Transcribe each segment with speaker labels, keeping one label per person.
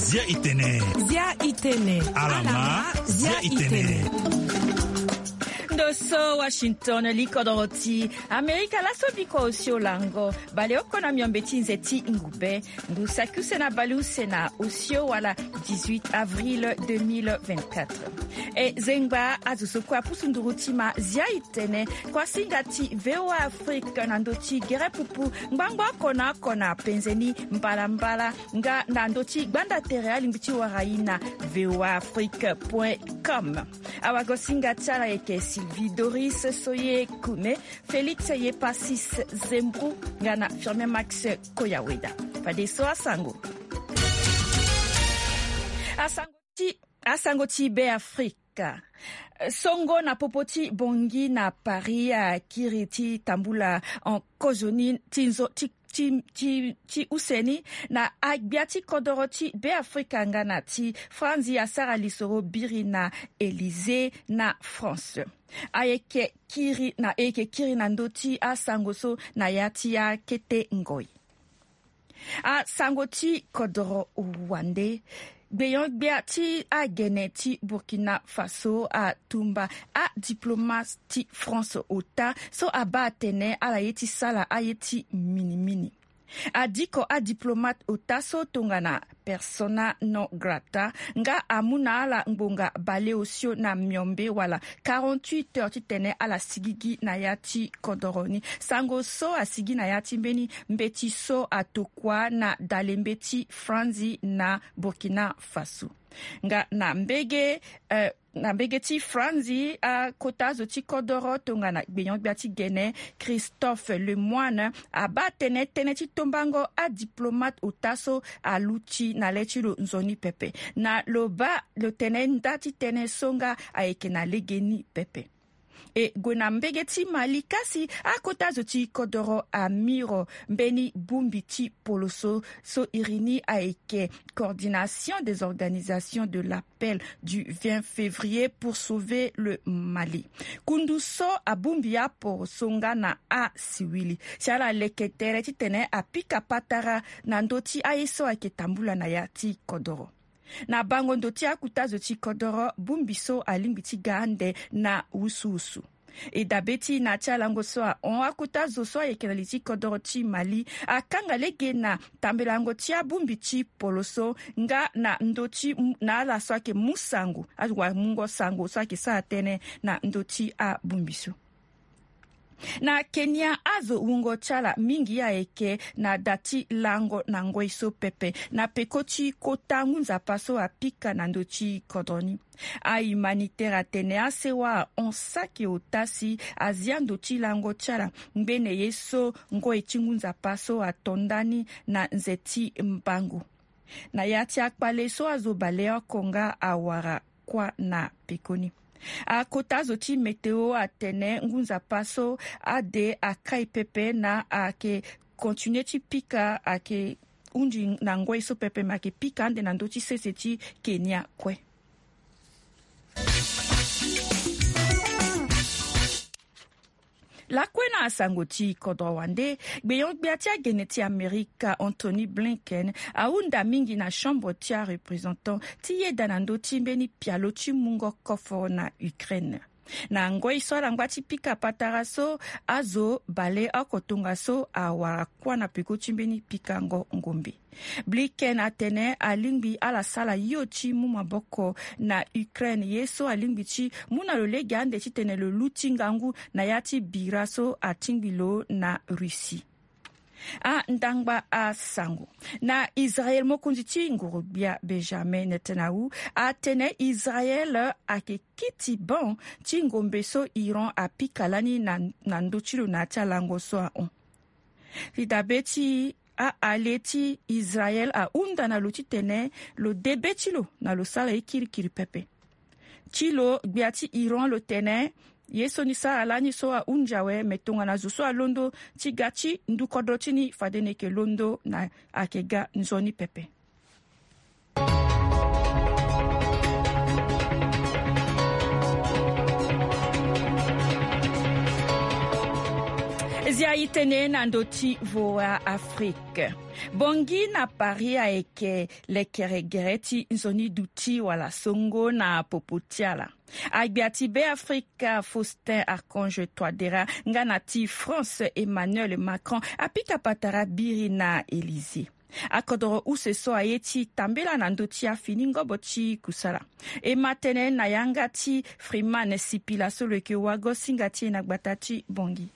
Speaker 1: Zia itene.
Speaker 2: Zia itene.
Speaker 1: Alama Zia itene.
Speaker 3: Doso Washington likodoroti Amerika la sobiko osio lango bale okona miombeti nzeti ngube ndusaku sena balu sena osio wala 18 avril 2024 e zengba azusuku apusundurutima zia itene kwa singati VOA Afrique nandoti gere pupu ngbangba kona penzeni mbala nga nandoti gbanda tere limbiti waraina voaafrique.com awago singata eke Sylvie Doris Soye Kune, Félix Yepasis Zembru, Gana Firme Max Koyaweda. Fadeso Asango. Asangoti Be Afrika. Songo na popoti bongi na Paris a Kiriti Tambula en Kozoni Tinzo ti useni na agbiati kodoroti be Afrika ngana ti Franzi Asara Lisoro Biri na Élysée na France. Ayeke kiri na ndoti a sangoso na yati ya kete ngoi. A sangoti kodoro Rwande. Beati a geneti Burkina Faso a tumba a diplomati France ota so abatene a la yeti sala a yeti mini. Adiko a diplomate otaso tongana persona non grata nga amuna ala ngbonga bale osio na myombe wala 48 heures titene ala sigigi na yati kodoroni sango so asigi na yati mbeni mbeti so atokwa na dalembeti Franzi na Burkina Faso nga na mbege ti Franzi a kotazo ti kodoro tongana gbeyon biati gene Christophe Lemoine abatene tene ti tombango a diplomate otaso a luchi na lechilo nzoni pepe na loba lo tene ndati tene songa a eke na legeni pepe. E gwena mbege ti Mali kasi a kotazo ti kodoro a miro mbeni bumbi ti poloso so irini a eke coordination des organisations de l'appel du 20 février pour sauver le Mali. Kundu so a bumbi a por songa na a siwili. Siala leketere ti tene a pika patara na ndoti a eso a ke tambula na ya ti kodoro. Na bango ndoti akutazo ti kodoro bumbiso alimbiti gande na usu. E dabeti na tialango soa on akutazo soa yekenaliti kodoro ti Mali akanga lege na tambelango ti abumbiti poloso nga na ndoti na ala soa ke musangu azwa mungo sango soa ke sa tene na ndoti a bumbiso. Na Kenya azo ungo chala mingi ya eke na dati lango na ngoiso pepe na pekoti kota ngunza paso apika na ndochi kodoni. A humanitaire atene asewa onsaki otasi aziando chi lango chala mbene yeso ngo echingunza paso atondani na nzeti mbangu. Na yati akpale so azo balea konga awara kwa na pekoni. A kotazo ti meteo atene ngunza paso ade akai pepe na ake continue ti pika ake unji na ngoi so pepe ma ke pika ande na ndoti sese ti Kenya kwe. La kwena asangoti kodrowande gbeyon biatia geneti Amerika Anthony Blinken aunda mingi na chambre tia représentant tiye danando timbeni pialo ti mungo kofo na Ukraine. Na ngoi so langwa ti pika pataraso azo bale akotonga so awara kwa na piko timbeni pika ngombi. Blinken atene alingbi ala sala yoti mumaboko na Ukraine yeso alingbi ti muna lo lega ande ti tene lo lutingangu na yati biraso atingbilo na Russie. A ndangba a sango na Israel mokundi ti ngurubia Benjamin Netanyahu atene Israel ake kiti bon ti ngombe so Iran apikalani na ndochilo na talango so a on. Lidabeti a aleti Israel a unda na lo ti tene lo debetilo na lo sala ikirikiri pepe. Chilo gbiati Iran lo tene yeso ni sa alani so a unjawe metonga na zuso a londo tigachi ndukodotini fadene ke londo na akega nzoni pepe. Zia itene na ndoti VOA Afrique. Bongi na Paris aeke lekeregere ti nzoni duti wala songo na popotiala. Agbiati be Afrika Faustin Archange Touadéra ngana ti France Emmanuel Macron apika patara biri na Élysée. Akodoro useso ayeti tambela na ndoti ya finingo bochi kusala. E matene na yanga ti Freeman Sipila solo ke wago singati na gbatati Bongi.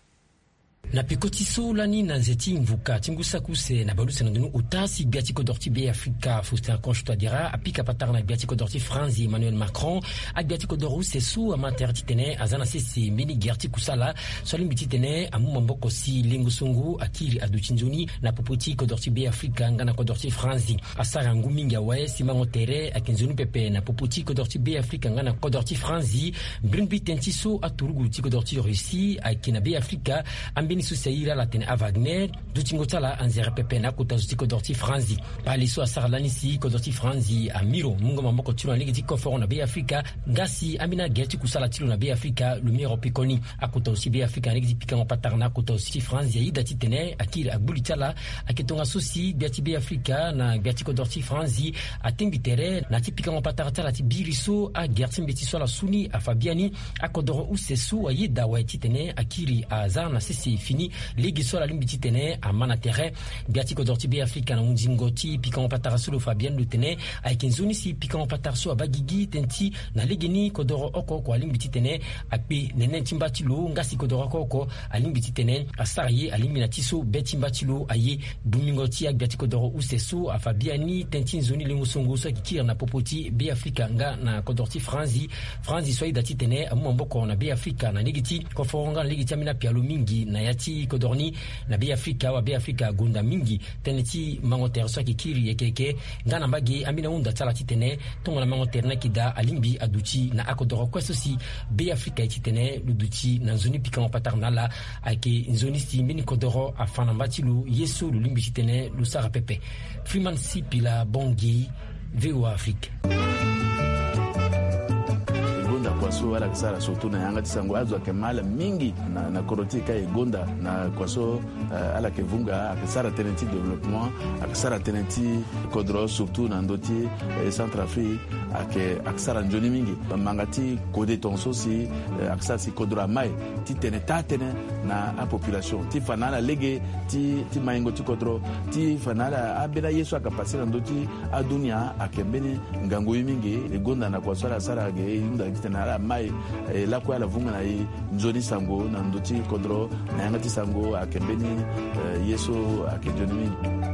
Speaker 2: Na pikotiso lani na nzeti mvuka tingusa kuse na balusa ndunu utasi biati kodorti be Afrika Faustin Archange Touadéra apika patara na biati kodorti France Emmanuel Macron a biati kodoru sesu amater titene azana sisi mini gerti kusala solimbi titene amu mamboko si lingusungu akili aduchinjuni na popoti kodorti be Afrika ngana kodorti France asara nguminga wae simango tere akinzunu pepe na popoti kodorti be Afrika ngana kodorti France brimbi tentiso aturugu ti kodorti Russie akina be Afrika ambeni susaira la tene a Wagner dutingotala anzera pepe na kutazuti kodorti Franzi paliso asara lanisi kodorti Franzi amiro mungo mamboko tilo na ligi konforo na be Afrika ngasi amina gerti kusala tilo na be Afrika lumiro pikoni akuta aussi be Afrika ligi pikamo patarna akuta aussi Franzi yida titene akili agbulitala aketonga sosi biati be Afrika na biati kodorti Franzi atembitere na tipikamo patarata ti biriso a gerti mbeti sola suni a Fabiani akodoro usesu ayida wa titene akili azana sisi fini ligi sola limbiti tene a mana terrain biati kodorti be Afrika na unjingoti pikamo pataraso Fabian lutene aikenzuni si pikamo pataraso abagigi tenti na ligini kodoro oko kwa limbiti tene akpe nene timbatilo ngasi kodoro oko alimbiti tene asari aliminatiso betimbatilo aye dumingoti ak biati kodoro useso a Fabiani tenti nzoni lingusongo so kikira na popoti be Afrika nga na kodorti Franzi so idati tene amamboko na be Afrika na ligiti koforonga ligiti amina pialo mingi na yati kodorni na be Afrika wa be Afrika gonda mingi teneti mangoter so kikiri yekeke ngana mbagi amina unda tsala titene tonga na mangoter na kida alimbi aduchi na akodoro kweso si be Afrika titene luduchi na zoni pikamo paternala ake nzoni si mini kodoro afana mbatilu yeso lulimbi titene lusara pepe Freeman Sipila Bongi VOA Afrique.
Speaker 4: Kwaso wala kisara sotu na yanga tisango azo akemala mingi na korotika egonda na kwaso ala kevunga akisara tenenti développement akisara tenenti kodro surtout na ndoti Centrafrique akisara njoni mingi mangati kode tonso si akisara si kodro mai ti tene na a population ti fanala lege ti maingo ti kodro ti fanala abela yeso akapasira ndoti adunia akembeni ngango mingi egonda na kwaso ala sara ge inda na mai la kwa la vunga na nzoni sango na ndoti kodro na yangati sango akembeni yeso akenjoni mingi.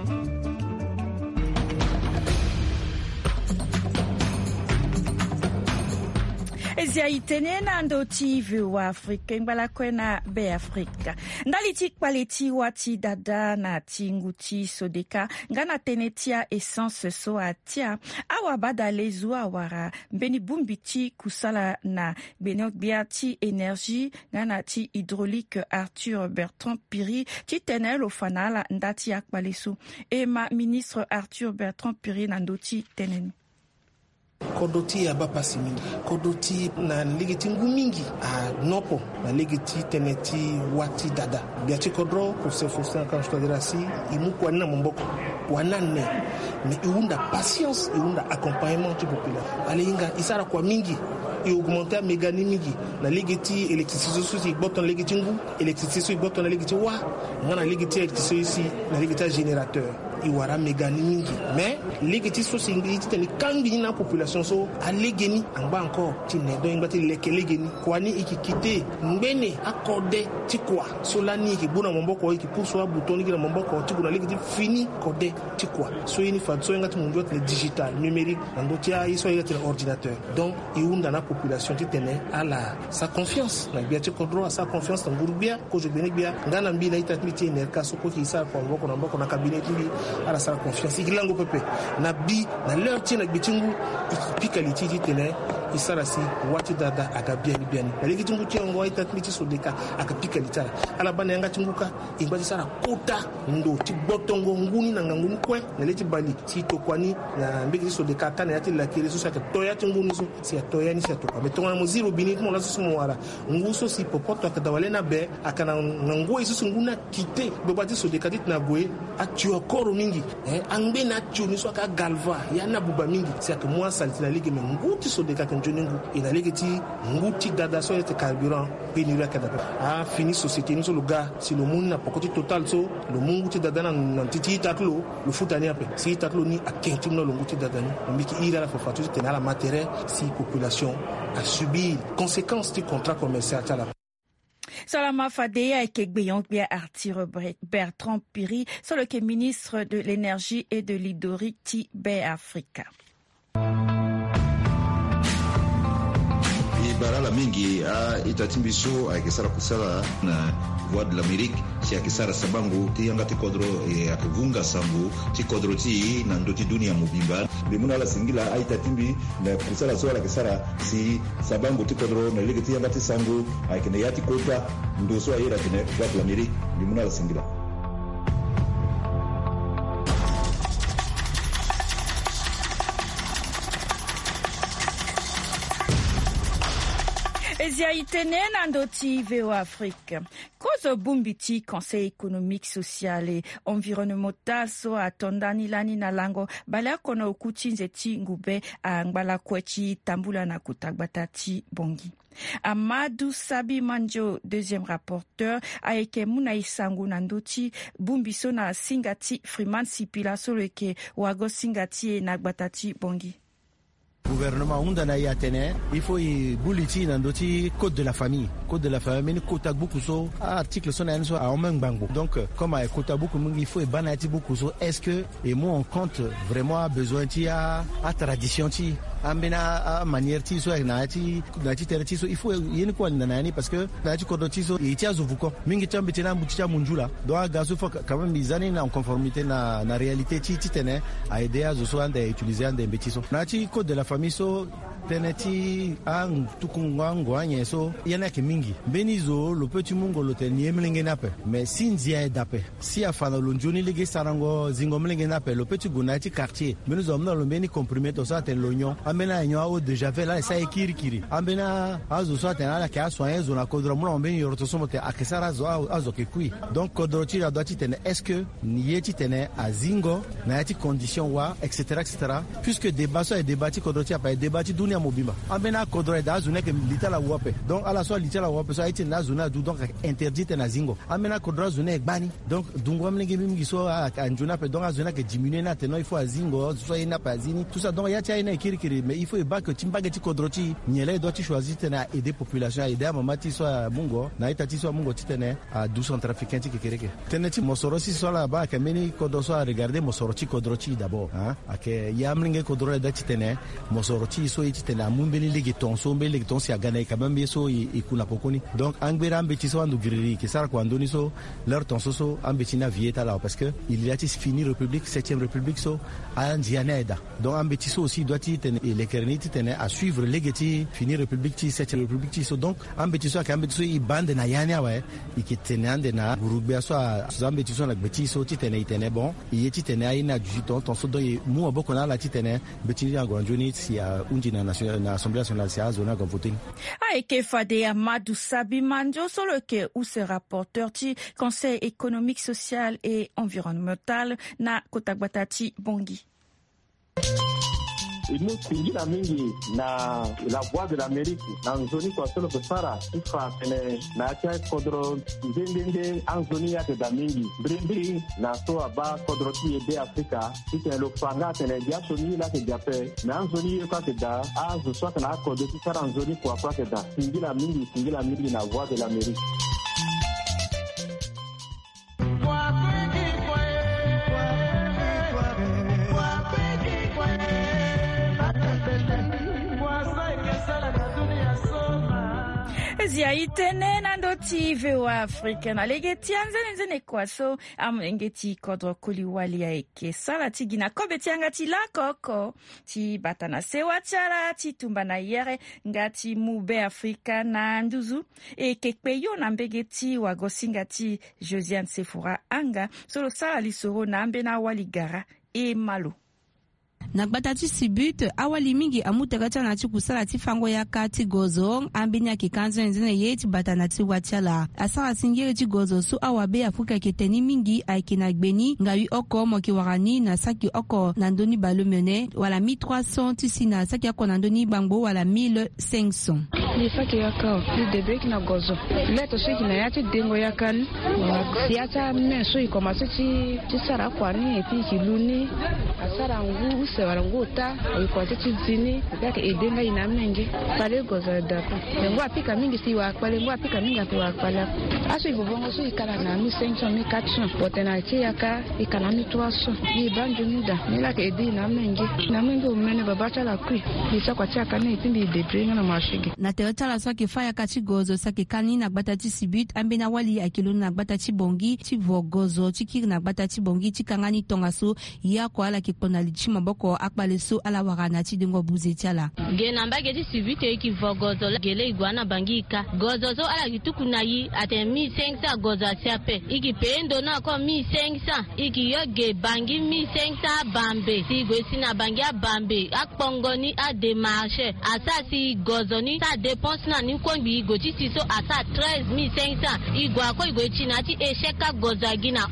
Speaker 3: Ezia itenena ndoti VOA Afrika mbala kwena be Afrika ndali tikpaleti wati dada na tinguti sodeka ngana tenetia essence so atia awa badale zua wara mbeni bumbiti kusala na benokbiati énergie ngana ti hydraulique Arthur Bertrand Piri ti tenel ofanala ndati akpalesu ema ministre Arthur Bertrand Piri na ndoti teneni
Speaker 5: kodoti ya bapasi mingi kodoti na ligiti ngumingi a nopo na ligiti teneti wati dada biati kodro pour se Faustin Archange Touadéra si imu kwa na mboko wanane mais iunda patience iunda accompagnement du populaire alinga isara kwa mingi et augmenter mégani mingi na ligiti électricité sosi boton ligiti ngu électricité sosi boton na ligiti wa ngana ligiti électricité ici na ligiti générateur iwara mégani mingi mais ligiti sosi ngiti tani kambi na population so alegeni amba encore ti ne do ngati lekelegeni kwani ikikite mbene accordé ti kwa solani ki buna mboko iki pousso bouton ki na mboko ti kuna ligiti fini codé ti kwa so ini fa so ngati mundu le digital numérique ndo ti a iso ngati ordinateur donc iunda na population ti tene ala sa confiance na biati kodro a sa confiance na ngurbia ko je bene bia ngana mbi na itatmiti enerka so ko ki sa ko mboko na cabinet mbi ala sa confiance ikilango pepe na bi na leur ti na bitingu ikipika lititi tene isarasi wati dada aga biani na ligi tungu tiango ita tmiti sodeka aka pika litara ala bana yanga tunguka ingbaji sara kota ndo ti botongo nguni na nguni kwe na leti bali si tokwani na mbigi sodeka tana yati la kire so saka toya tunguni so si toya ni si tokwa betonga muziro bini mo la so mo wara nguso si popoto aka dawale na be aka na ngwe so nguna kite bebati sodeka dit na goe atu okoro mingi angbe na atu ni so aka galva yana buba mingi si aka mo salti la ligi me nguti sodeka kanjoningu ina ligi ti nguti dada so yete carburant pénurie kada fini société ni so le gars si le monde n'a pas côté total so le monde nguti dada na titi taklo le futani ape si taklo ni akentum no le nguti dada ni mbiki ira la fofatu te na la matériel si population a subi conséquences du contrat commercial tala.
Speaker 3: Salama Fadea et Kegbeyangbia Arthur Bertrand Piri sur le ministre de l'énergie et de l'Hydrogène Africa.
Speaker 6: Barala mingi itatimbiso akisara kusala na voie de l'Amérique si akisara sabangu ti yanga ti kodro akivunga sambu ti kodro ti na ndoti dunia mubimba bimuna la singila itatimbi na kusala so akisara si sabangu ti kodro na ligi ti yanga ti sangu akine yati kota ndoso ayira kine voie de l'Amérique bimuna la singila.
Speaker 3: Ezia itene nandoti VO Afrique. Kozo bumbiti Conseil économique, social et environnemental so atondani lani na lango bala kono okuti nzeti ngube angbala kwechi tambula na kutagbatati bongi. Amadou Sabi Manjo, deuxième rapporteur, a eke muna isangu nandoti bumbiso na singati Freeman Sipila soleke wago singati nagbatati bongi.
Speaker 7: Gouvernement undana yatene il faut buliti nandoti code de la famille ni kota beaucoup so article son enso a omeng bango donc comme a kota beaucoup il faut banati beaucoup so est-ce que et moi on compte vraiment besoin ti a tradition ti ambena manière ti so na ti terti so il faut yeni ko nani parce que na ti kodo ti so ti azuvuko mingi tambiti na mbuti munjula do gazo fo quand même bizani na en conformité na réalité ti tene a aider à so ande utiliser ande mbetiso na ti code de la famille so teneti ang tukungango anye so yana ke mingi benizo lo petit mungo lo tenie mlenge nape mais sinzia dape si afana lo njoni lege sarango zingo mlenge nape lo petit gunati quartier benizo amna lo beni comprimer to sa ten l'oignon amena nyo au de javel là ça ekiri amena azo so ten ala ka soin zo na kodro mo beni yorto so mote akesara zo azo ke kui donc kodro ti la doiti ten est-ce que nieti ten azingo na ti condition wa etc puisque débat so et débatti kodro ti pa débatti dunia mobimba ambena kodro da zune ke litala wape donc ala so litala wape so aiti na zuna du donc interdite na zingo ambena kodro zune gbani donc dungo mlenge mingi so anjuna pe donc azuna ke diminuer na teno il faut azingo so ina pa zini tout ça donc yati ina kirikiri mais il faut ba que timbage ti kodro ti nyele do ti choisir tena aider population aider mamati so mungo na ita ti so mungo ti tene a 200 trafiquants ti kereke teneti mosoro si so la ba ke meni kodro so regarder mosoro ti kodro ti d'abord hein ake yamlinge kodro da ti tene mosoro ti so iti tena mumbeli legi ton so mbeli legi ton si agana kabambe so ikuna pokoni donc angbera ambeti so andu griri ke sara ko andoni so leur ton so ambeti na vieta là parce que il y a fini république 7e république so andianeda donc ambeti so aussi doit tene les kerniti tene à suivre legeti fini république ti 7e république ti so donc ambeti so akambeti so i bande na yani awe ikitene ande na gurubia so ambeti so na beti so ti tene itene bon yeti tene aina du ton so do mu aboko na la ti tene beti ya granjoni si unji na Assemblée nationale c'est à zona comme voting.
Speaker 3: Aike Fade Amadou Sabi Manjo sur le que où ce rapporteur du Conseil économique, social et environnemental na Kotagbatati Bongi.
Speaker 8: Inu kuingia mingi na la voix de l'Amérique na nzoni kwa solo kusara ifa tene na kia kodro ndende anzoni ya da mingi brindi na so aba kodro ti ebe Afrika ite lo fanga tene dia soni la ke jape na anzoni kwa ke da azu so kana kodro ti sara anzoni kwa ke da singila mingi na voix de l'Amérique.
Speaker 3: ziaitene nandoti VOA Afrique na legeti anzene kwaso amengeti kodro kuliwali ya eke sala tigina kobe tianga tilakoko ti batana sewa tiara ti tumba na yere ngati mube Afrika na nduzu e kekpeyo na mbegeti wagosinga ti Josiane Sefora anga solo sala lisoro na ambe na waligara e malo
Speaker 9: na gbata ti sibut awali mingi amutaka tana ti kusala ti fango yaka ti gozo ambini yaki kanzo nzene ye ti bata na ti watiala asara singere ti gozo su awabe Afrika ke teni mingi aiki na gbeni ngawi oko moki warani na saki oko na ndoni balomene wala 1300 ti si na saki oko na ndoni bangbo wala 1500
Speaker 10: ni saki yaka ti debek na gozo leto siki na yati dengo yakan siata meso ikomase ti sara kwani epi kiluni asara ngu wala ngota kwa tete zini dake edenga ina mnenge pale goza dako ngo apika mingi si wa pale ngo apika mingi kwa pale aso ibongo so ikala na 1500 1400 potena ti yaka ikala mi 300 ni banjo muda ni la ke edi na mnenge umene babata la kwi ni sa kwa ti yaka na itimbi debrenga na mashige
Speaker 9: na teota la so ke faya kati gozo sa ke kani na gbata ti sibut ambe na wali akilo na gbata ti bongi ti vogozo ti kiri na gbata ti bongi ti kangani tonga so ya ko ala ke pona lichima boko akpale so ala warana ti dengo buze tiala
Speaker 11: gena mbage ti sivite ki vogozo gele igwana bangika gozo so ala kituku na yi ate 1500 gozo asiape iki pendo na ko 1500 iki yoge bangi 1500 bambe si gwesi na bangi bambe akpongoni a demarche asasi gozo ni sa dépense na ni kongbi igoti siso asa 13500 igwa ko igoti na ti esheka gozo gina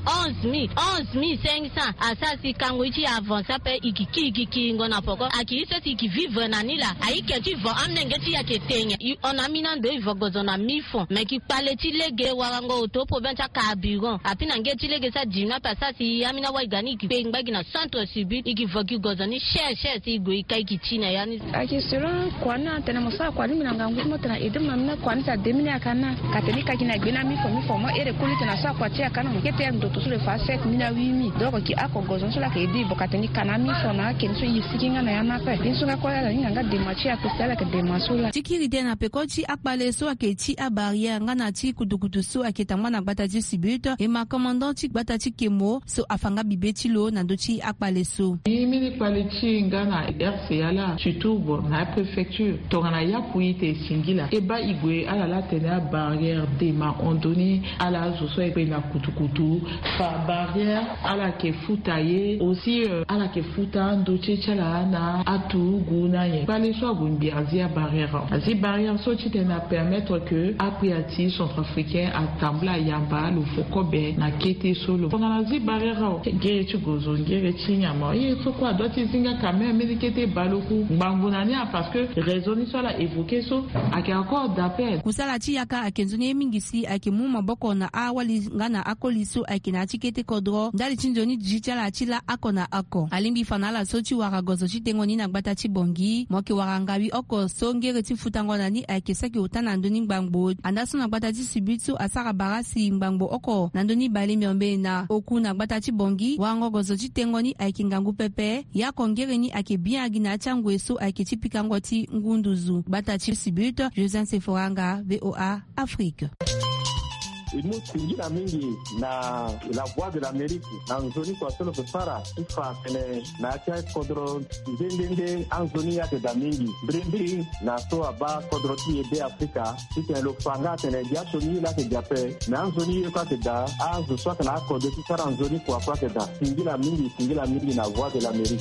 Speaker 11: 11500 asasi kangwichi avance pe iki ngona poko akiso ti ki vivre na nila aike ti vo amnenge ti yake tenya ona mina ndo ivogozo na mifo me ki pale ti lege warango otopo bencha ka biron apina nge ti lege sa jina pasa si amina wa igani ki pe ngbagi na centre subit iki vogi gozo ni she ti go ikai ki tina yani
Speaker 10: akisira kwana tena mosa kwani mina ngangu mo tena edema mina kwani sa demini akana kateni ka kina gbena mifo mo ere kulite na sa kwa ti akana mo kete ndo to sule fa 7 mina 8000 donc ki akogozo so la ke di bokateni kana mifo na kenso yisikinga na yana pe dinsuka kwa la nga demachi akustala ke demasula
Speaker 9: tikiri tena pekoti akpale so aketi a barrière ngana ti kudukudu so aketangwa na gbata ti sibut e ma commandant ti gbata ti kemo so afanga bibeti lo na do ti akpale so
Speaker 12: mini kwaliti ngana RCA la surtout na préfecture tongana ya puite singila e ba igwe ala la tena barrière de ma ondoni ala zo so e na kutukutu fa barrière ala ke futaye aussi ala ke futa ndo chala na atu guna ye pale so gumbi azia barrière so ti na permettre que apriati centrafricain atambla yamba lu fokobe na kete solo pendant la barrière gere ti gozo gere ti nyama ye so kwa do ti zinga kamera medikete baloku nganguna ni parce que raisonner sur la évoquer so ake encore d'appel
Speaker 9: kusala ti yaka akenzuni mingisi ake muma boko na awali ngana akoliso ake na tikete kodro ndali tinjoni jichala chila akona ako alimbi fanala so ti wara gozo ti tengoni na gbata ti bongi moke wara ngawi oko so ngere ti futangona ni ake saki utana ndoni ngbangbo anda so na gbata ti sibitu asara barasi ngbangbo oko na ndoni bale miombe na oku na gbata ti bongi wango gozo ti tengoni ake ngangu pepe ya kongere ni ake biagi na changwe so ake ti pikango ti ngunduzu gbata ti sibitu Josiane Seforanga VOA Afrique.
Speaker 8: Imutingira mingi na la voix de l'Amérique na nzoni kwa solo kusara ifa pene na acha kodro ndende anzoni yake da mingi brimbiri na so aba kodro ti ebe Afrika tite lo fanga tene jasho ni la ke jape na anzoni yo ka da anzo so na kodro ti sara nzoni kwa da tingira mingi na voix de l'Amérique.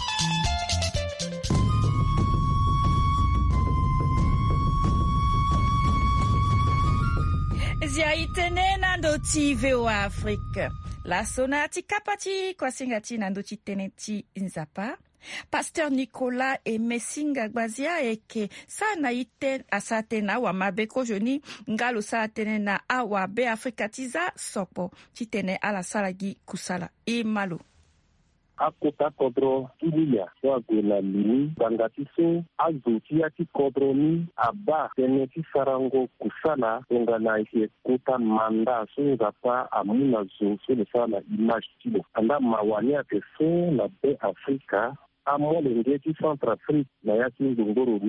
Speaker 3: ziaitene nando ti VOA Afrique la sona ti kapati kwa singa ti nando ti tene ti nzapa Pasteur Nicolas e mesinga gbazia eke sa na ite asatena wa mabe kojoni ngalo sa tene na awa be Afrika tiza sopo ti tene ala salagi kusala e malo
Speaker 8: akota kodro tulia so agwela lini bangati so azuti ya ti kodro ni aba tene ti sarango kusala tongana isi kota manda so ngapa amuna zo so le sala image tilo anda mawani ate so na be Afrika amolenge ti Centrafrique na ya ti ngongoro ni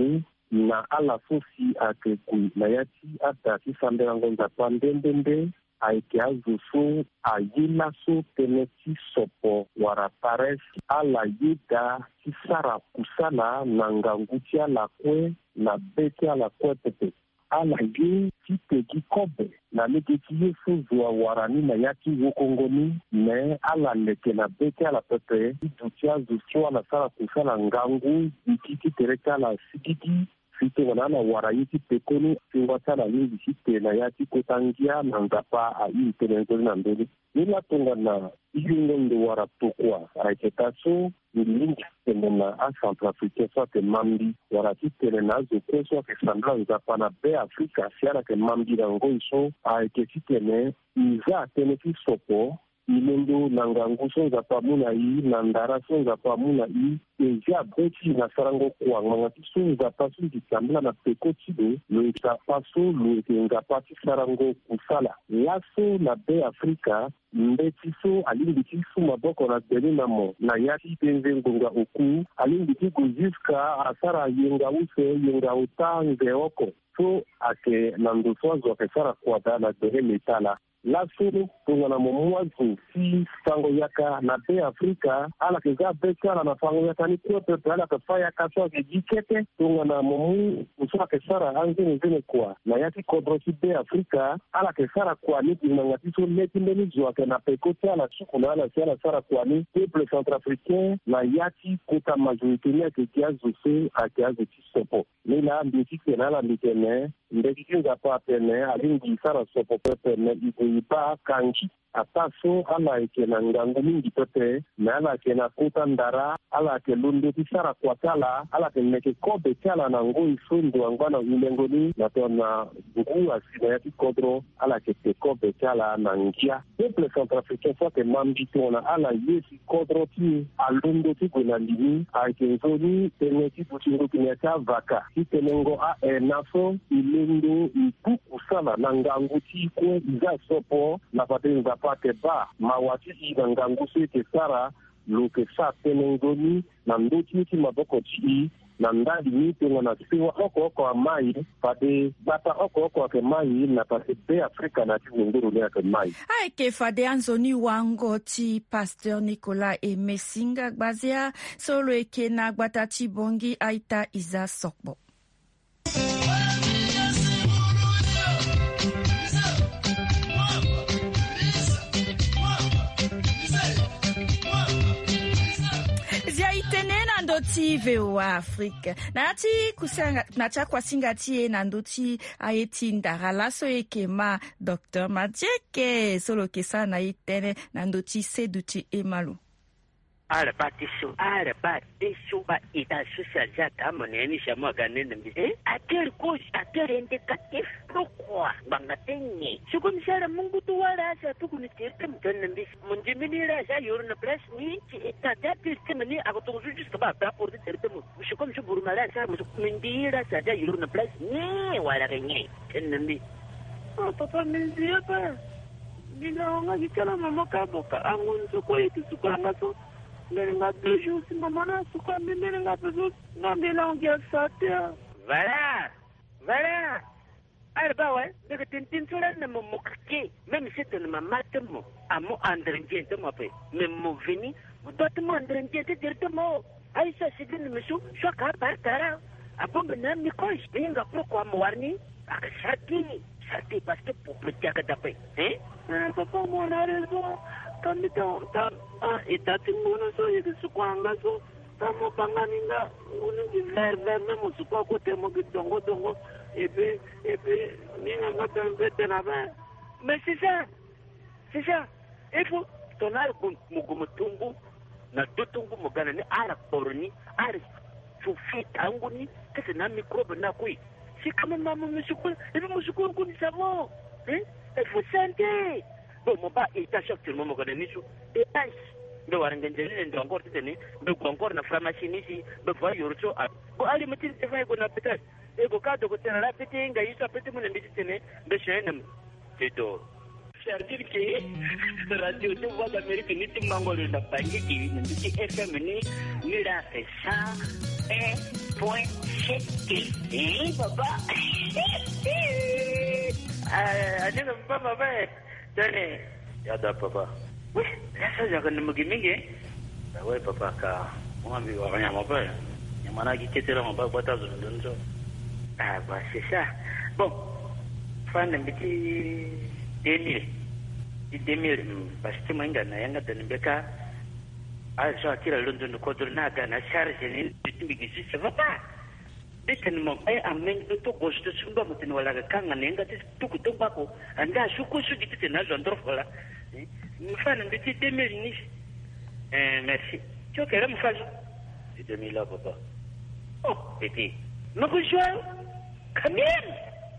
Speaker 8: na ala fosi ake kui na yati ata kisambela ngonza pandendende aike azufu ayila so teneti sopo wara pares ala yida kisara kusala na nganguti ala kwe na beti ala kwe pepe ala ye kitegi kobe na negeti yesu zwa warani na yati wokongoni me ala leke na beti ala pepe iduti azufu ala sara kusala ngangu ikiki tereka ala sigidi fite wanana warayiti pekoni singwatala mingi site na yati kotangia na ngapa a intenenzo na mbele nila tonga na iyungondo wara tokwa aiketaso nilingi temona a Centrafrique soit que mambi warati telenazo kweso ke sambla ngapa na be Afrika siara ke mambi na ngoiso aiketitene iza teneti sopo ilendo nangangu sonza pamuna i nandara sonza pamuna i eja beti na sarango kwa ngati sonza pasu dikambla na pekotido lo paso lo tenga pati sarango kusala laso na be Afrika mbeti so alingiti suma boko na delina mo na yati penze ngonga oku alingiti kuziska asara yenga use yenga utange oko so ake nandoswazo akesara kwa dala dele metala laso tongana momwazo si fango yaka na be Afrika ala keza bekara na fango yaka ni kwa pepe ala kafaya kaswa ke jikete tongana momu uswa kesara anzene kwa na yati kodrosi be Afrika ala kesara kwa ni ngatiso leti mbeni zwa ke na pekote ala sukuna ala siala sara kwa ni peuple centrafricain na yati kota majorité ke kiazo se a kiazo tisopo ni la mbiti ke na la mbitene mbiti ngapa pene alingi sara sopo pepe ne iba kanji ataso ala ike na ngangu mingi pepe na ala ke na kota ndara ala ke lundo tisara kwa tala ala ke neke kobe tala na ngoi sundo angwana ulengoni na tona buku asina yati kodro ala ke te kobe tala na ngia peuple centrafricain soit que mambi tona ala yesi kodro ti alundo ti gona limi aike nzoni teneti putingo kineta vaka ti tenengo a enafo ilendo ipuku sana na ngangu ti kwe iza sopo na patenza pate ba mawati ina ngangu seke sara loke sa tenengoni na ndoti ti maboko ti na ndali ni tengo na siwa oko amai pade bata oko ke mai na pate be Afrika na ti nguru le ke mai
Speaker 3: ai ke fade anzoni wango ti Pasteur Nicolas e Mesinga gbazia solo eke na gbata ti bongi aita iza sokbo ndoti VOA Afrique nati kusanga nacha kwa singati na ndoti ayeti ndara laso ekema Dr Madieke solo kesa na itene na ndoti seduti emalu
Speaker 13: Arabatiso ba ita social jata moneni shamo ganene mbi atel coach atel indicatif pourquoi bangatenye sukumsara mungu tu wala sa tukunitete mtonne mbi munjiminira sa yurna place ni ita dapir temani agotozu juste ba pour te tertemo sukum suburmala sa musumindira sa da yurna place ni wala renye tenne papa mindia pa bilonga gikala mama kaboka angunzo ko itisukanga so Nenga toujours si maman suka nenga toujours na melange satia voilà arba ouais de tintin sur na mo mokki même si tu ne m'attends amo andrenje to mo pe même mo veni doit mo andrenje te directement ai ça c'est de monsieur choka partara apo na mi ko inga pourquoi mo warni akati parce que pour petit ka tape papa mo na raison Kamito itati muna so yikisukwanga so tamo banganinga uningi verve memo sukwa kote mo dongo epe ninga ngata na ba mais c'est ça il faut tonar mugumutumbu na tutungu mugana ni ara porni ara sufi tanguni kese na microbe na kui si kama mama msukwa epe msukwa kuni savo il faut santé mo ba ita shakti mo ko ni su e ai do waranga njeli ndo encore tene do encore na pharmacie ni si do va yorcho ko ali mutin te vai go na petas e go ka do ko tena la pete nga isa pete mo ndi tene be shenam te do servir ke radio de voix d'Amérique ni timangolo na bangi ki ni FM ni la sa papa. Aja papa. Dane. Ya da papa. Wih, rasa jangan nemu-nemu. Ouais, papa, car moi, je ne vois rien à mon père. Il y a un qui était là, mon père, ah, bah, c'est ça. Bon, fan de petit 2000. 2000, parce que moi, je n'ai pas de béca. Ah, je suis à London, le code de Nagana, charge, ça va pas. Dès que mon père a même de tout gauche de Sumba, mais nous avons quand on est tout coup de bako, and là, je suis dit que c'est un agent d'offre là. Une fan de petit 2000. Merci. Tu as quel âge, Moufazo? C'est 2000 là, papa. Oh, petit. Mais rejoins, quand même.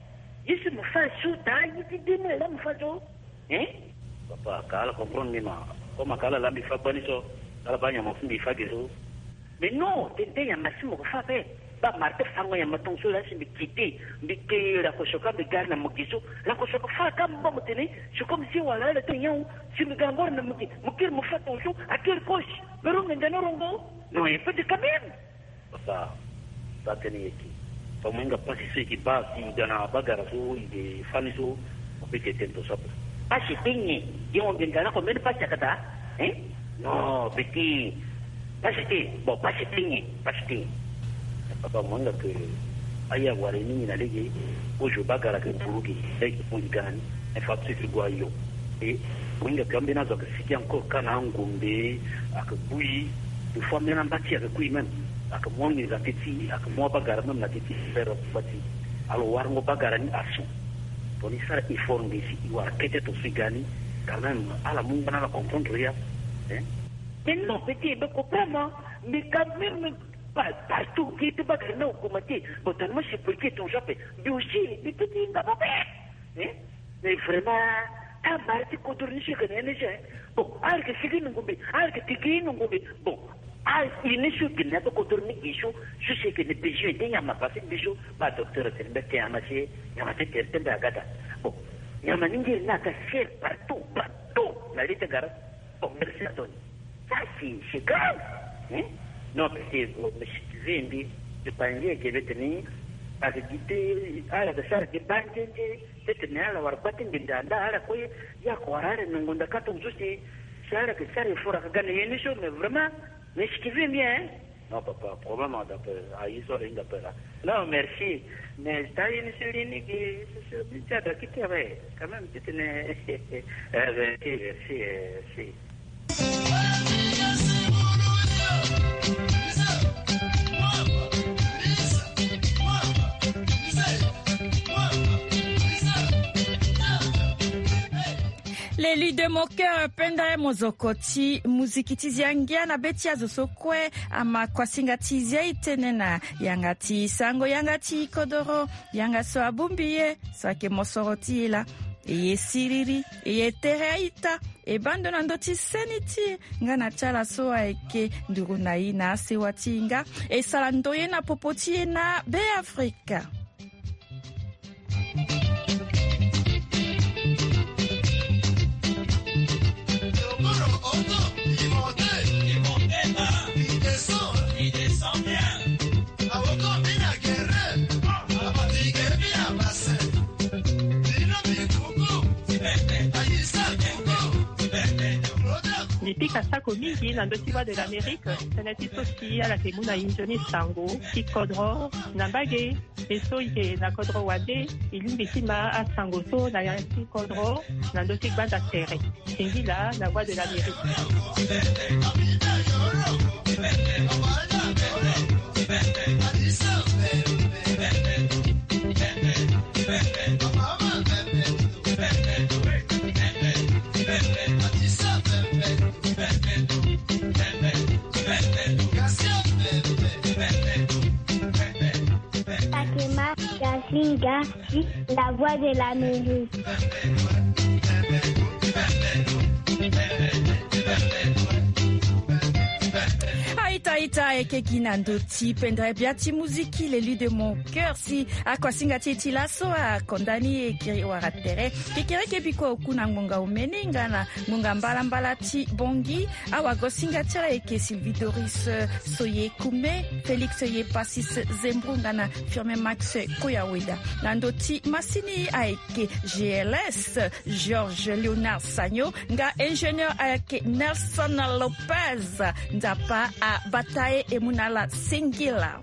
Speaker 13: Je Moufazo, il dit 2000 là, Moufazo. Hein? Papa, quand on comprend, comme on a l'ami Fabaniso, la bagne à mon fils, mais non, il y a Massimo Fabé. Ba Martin Fango Yamaton Sola, c'est me quitter, mais que la Kosoka de Garna Mokiso, la Kosoka Faka Mbomotene, c'est comme si on allait le Tenyon, si me gambor ne Mokir Moufa Tonso, à quelle poche, le rong et Danorongo, non, il peut de quand même. Papa, ça tenait qui. Pour moi, il n'y a pas ceux qui battent, il y a un bagarazo, il y a des faniso, on peut être tout ça. Pas si peigne, ils ont bien gagné combien de passes à Kata, hein? Non, petit, pas si bon, pas si peigne, pas si papa mwanga que aya wareni na lege ojo bagara ke burugi lege pungani e fatsi figwayo e mwanga kambe nazo ke siki encore kana ngombe akabui de former na mbati akui même akamwongi za titi akamwa bagara même na titi faire bati alo warngo bagara ni asu poni sara informe si iwa kete to figani quand même ala munga na comprendre ya mais non petit be comprendre mais quand même partout qui était pas non commenté bon tellement c'est pour que ton japé mais aussi les petits d'abord mais vraiment ta marque contourner chez connaît bon alors que c'est nous ngombe alors que tiki nous ngombe bon il ne suis que n'a pas contourner issue je sais que les péchés des yama passé bijou pas docteur c'est le qui a marché il y a fait quelqu'un d'agata bon il y a maningi n'a qu'à faire partout la liste garde bon merci à toi ça c'est grave non, c'est je vindi de panier qui veut tenir à quitter à la salle de banque de tenir à la warpatin de danda à la quoi il y a quoi à n'onda katon juste ça que ça il faut gagner une chose mais vraiment mais ce qui vient bien non papa probablement d'après à isoler d'après là non merci mais t'as une série qui c'est ça qui te va quand même tu tenais merci
Speaker 3: L'élu de mon cœur, Penda Mozokoti, Muzikitizyangia na beti azosokwe, ama kwa singatizia itenena, yangati sango yangati kodoro, yangaso abumbiye, swake mosorotila, eye siriri, eye tereaita, e bando na ndoti seniti, nga na chala soa eke, nduru na ina sewatinga, e salandoye na popotie na be Afrika.
Speaker 14: Nipika sako mingi na ndotiwa de l'Amérique, senati sosi ala temuna injoni sango, kikodro, nambage, eso ike na kodro wade, ilumbisima a sango so na yansi kodro, na ndoti banda tere. Singila na voix de l'Amérique.
Speaker 15: La voix de l'Amérique.
Speaker 3: Aïta ekekina ndoti pendrai biati muziki l'élu de mon cœur si akwasinga titi laso a kondani ekiri waratere kikere kebiko kuna ngonga umeninga na ngonga mbala ti bongi awa gosinga tira eke Sylvie Doris Soye Kume Félix Ye Passis Zembrunga na Firme Max Koyaweda na ndoti masini aeke GLS Georges Léonard Sagno nga ingénieur aeke Nelson Lopez ndapa a Bataille Emunala Singila.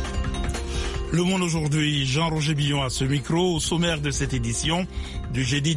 Speaker 16: Le Monde aujourd'hui, Jean-Roger Billon à ce micro, au sommaire de cette édition du jeudi